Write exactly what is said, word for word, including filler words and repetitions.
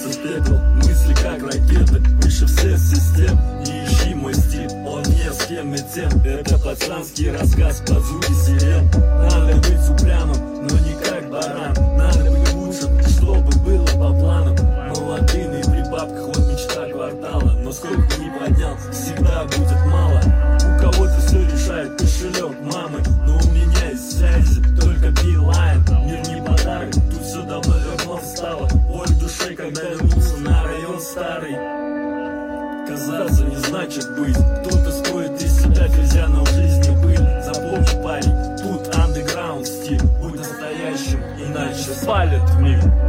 превратиться в пепел. Мысли как ракеты, выше всех систем. Не ищи мой стиль, он не с кем и тем. Это пацанский рассказ под звуки сирен. Надо быть упрямым, но не как баран. Надо быть лучше, чтобы было по планам. Молодым и при бабках, вот мечта квартала. Но сколько ни поднял, всегда будет мало. У кого-то все решает кошелек мамы, но у меня есть связи, только Билайн. Мир не подарок, тут все давно верно стало. Боль в душе, когда вернулся на район старый. Казаться не значит быть. Кто-то строит из себя физя, но в жизни были. Запомни, парень, тут андеграунд стиль. Будь настоящим, иначе спалят в миг.